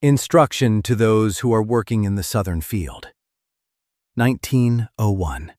Instruction to those who are working in the Southern Field. 1901.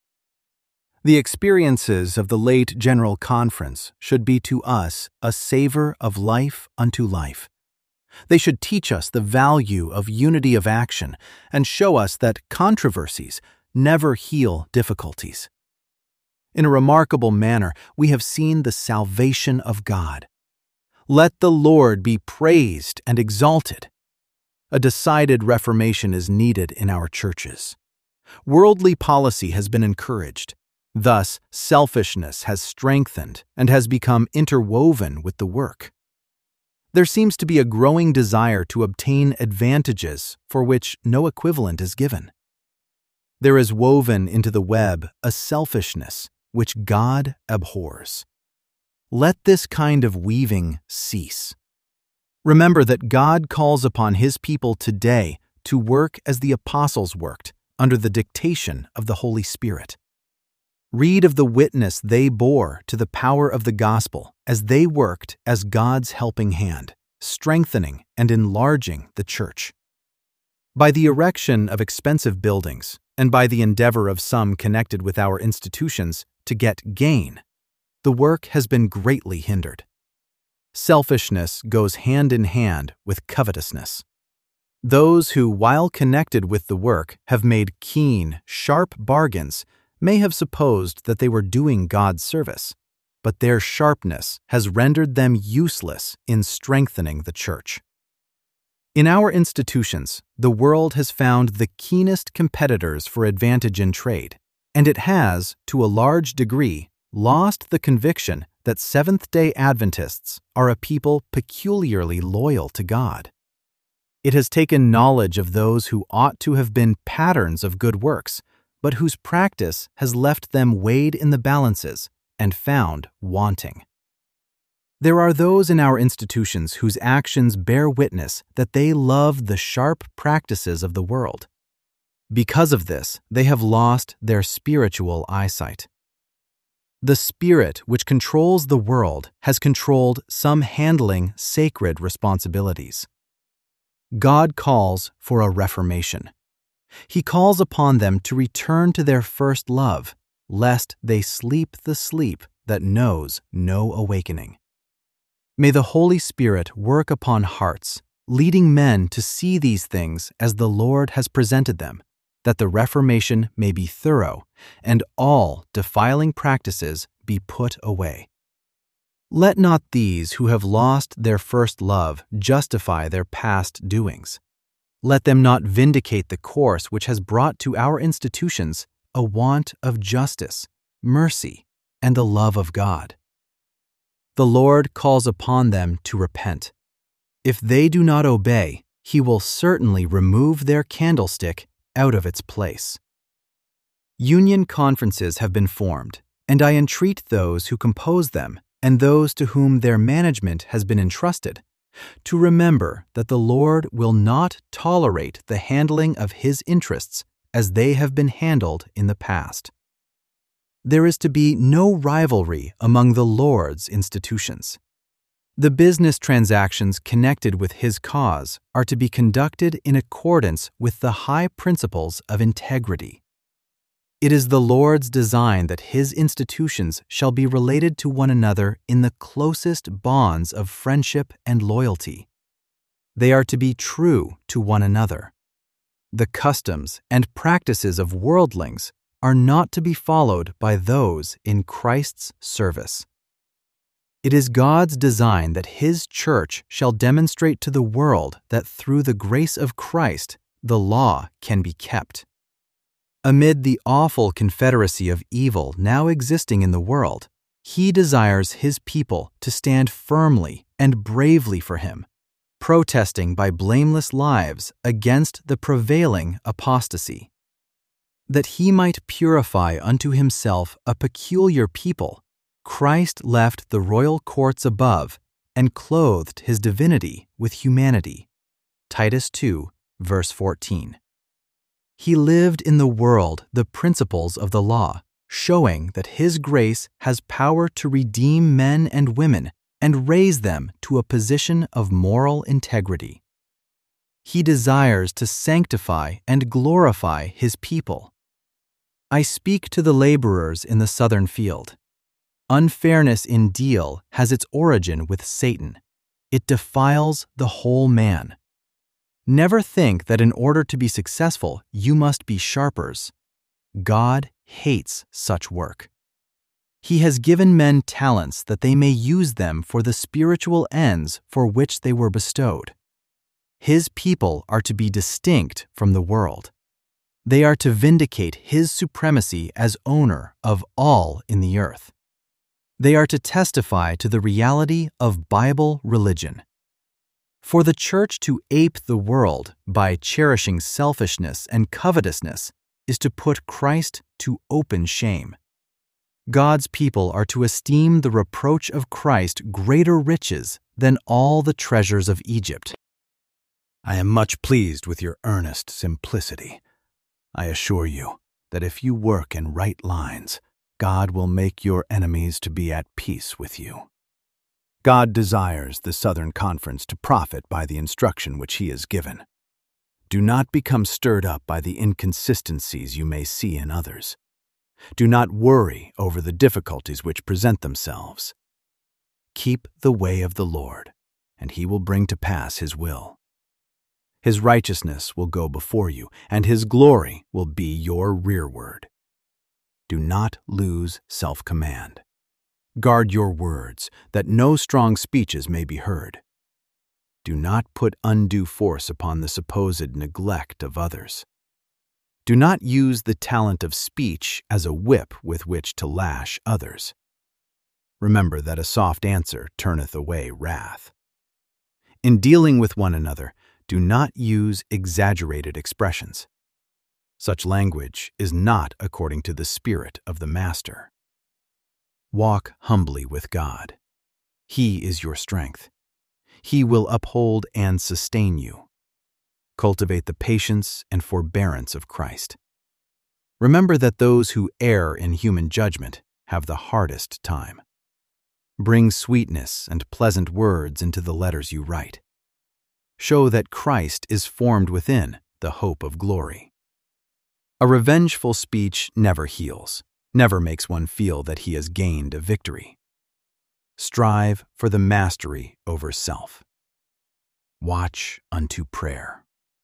The experiences of the late General Conference should be to us a savor of life unto life. They should teach us the value of unity of action and show us that controversies never heal difficulties. In a remarkable manner, we have seen the salvation of God. Let the Lord be praised and exalted. A decided reformation is needed in our churches. Worldly policy has been encouraged. Thus, selfishness has strengthened and has become interwoven with the work. There seems to be a growing desire to obtain advantages for which no equivalent is given. There is woven into the web a selfishness which God abhors. Let this kind of weaving cease. Remember that God calls upon His people today to work as the apostles worked, under the dictation of the Holy Spirit. Read of the witness they bore to the power of the gospel as they worked as God's helping hand, strengthening and enlarging the church. By the erection of expensive buildings, and by the endeavor of some connected with our institutions to get gain, the work has been greatly hindered. Selfishness goes hand in hand with covetousness. Those who, while connected with the work, have made keen, sharp bargains may have supposed that they were doing God's service, but their sharpness has rendered them useless in strengthening the church. In our institutions, the world has found the keenest competitors for advantage in trade, and it has, to a large degree, lost the conviction that Seventh-day Adventists are a people peculiarly loyal to God. It has taken knowledge of those who ought to have been patterns of good works, but whose practice has left them weighed in the balances and found wanting. There are those in our institutions whose actions bear witness that they love the sharp practices of the world. Because of this, they have lost their spiritual eyesight. The spirit which controls the world has controlled some handling sacred responsibilities. God calls for a reformation. He calls upon them to return to their first love, lest they sleep the sleep that knows no awakening. May the Holy Spirit work upon hearts, leading men to see these things as the Lord has presented them, that the reformation may be thorough and all defiling practices be put away. Let not these who have lost their first love justify their past doings. Let them not vindicate the course which has brought to our institutions a want of justice, mercy, and the love of God. The Lord calls upon them to repent. If they do not obey, He will certainly remove their candlestick out of its place. Union conferences have been formed, and I entreat those who compose them and those to whom their management has been entrusted to remember that the Lord will not tolerate the handling of His interests as they have been handled in the past. There is to be no rivalry among the Lord's institutions. The business transactions connected with His cause are to be conducted in accordance with the high principles of integrity. It is the Lord's design that His institutions shall be related to one another in the closest bonds of friendship and loyalty. They are to be true to one another. The customs and practices of worldlings are not to be followed by those in Christ's service. It is God's design that His church shall demonstrate to the world that through the grace of Christ, the law can be kept. Amid the awful confederacy of evil now existing in the world, He desires His people to stand firmly and bravely for Him, protesting by blameless lives against the prevailing apostasy. That He might purify unto Himself a peculiar people, Christ left the royal courts above and clothed His divinity with humanity. Titus 2, verse 14. He lived in the world the principles of the law, showing that His grace has power to redeem men and women and raise them to a position of moral integrity. He desires to sanctify and glorify His people. I speak to the laborers in the southern field. Unfairness in deal has its origin with Satan. It defiles the whole man. Never think that in order to be successful, you must be sharpers. God hates such work. He has given men talents that they may use them for the spiritual ends for which they were bestowed. His people are to be distinct from the world. They are to vindicate His supremacy as owner of all in the earth. They are to testify to the reality of Bible religion. For the church to ape the world by cherishing selfishness and covetousness is to put Christ to open shame. God's people are to esteem the reproach of Christ greater riches than all the treasures of Egypt. I am much pleased with your earnest simplicity. I assure you that if you work in right lines, God will make your enemies to be at peace with you. God desires the Southern Conference to profit by the instruction which He has given. Do not become stirred up by the inconsistencies you may see in others. Do not worry over the difficulties which present themselves. Keep the way of the Lord, and He will bring to pass His will. His righteousness will go before you, and His glory will be your rearward. Do not lose self-command. Guard your words, that no strong speeches may be heard. Do not put undue force upon the supposed neglect of others. Do not use the talent of speech as a whip with which to lash others. Remember that a soft answer turneth away wrath. In dealing with one another, do not use exaggerated expressions. Such language is not according to the spirit of the Master. Walk humbly with God. He is your strength. He will uphold and sustain you. Cultivate the patience and forbearance of Christ. Remember that those who err in human judgment have the hardest time. Bring sweetness and pleasant words into the letters you write. Show that Christ is formed within the hope of glory. A revengeful speech never heals, never makes one feel that he has gained a victory. Strive for the mastery over self. Watch unto prayer.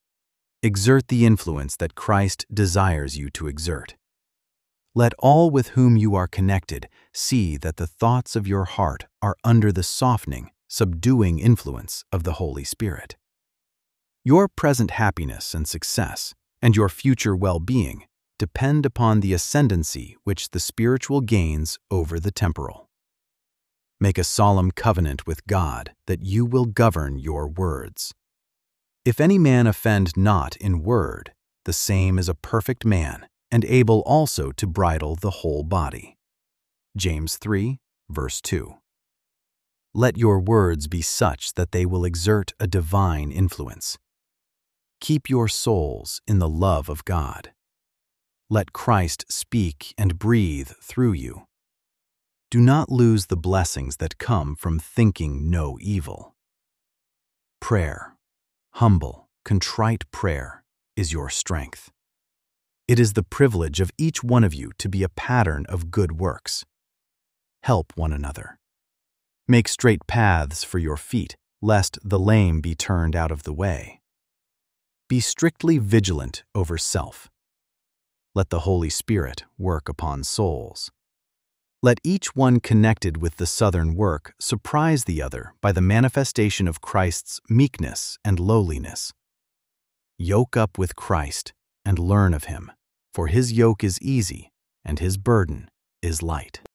Exert the influence that Christ desires you to exert. Let all with whom you are connected see that the thoughts of your heart are under the softening, subduing influence of the Holy Spirit. Your present happiness and success, and your future well-being, depend upon the ascendancy which the spiritual gains over the temporal. Make a solemn covenant with God that you will govern your words. If any man offend not in word, the same is a perfect man, and able also to bridle the whole body. James 3, verse 2. Let your words be such that they will exert a divine influence. Keep your souls in the love of God. Let Christ speak and breathe through you. Do not lose the blessings that come from thinking no evil. Prayer, humble, contrite prayer, is your strength. It is the privilege of each one of you to be a pattern of good works. Help one another. Make straight paths for your feet, lest the lame be turned out of the way. Be strictly vigilant over self. Let the Holy Spirit work upon souls. Let each one connected with the Southern work surprise the other by the manifestation of Christ's meekness and lowliness. Yoke up with Christ and learn of Him, for His yoke is easy and His burden is light.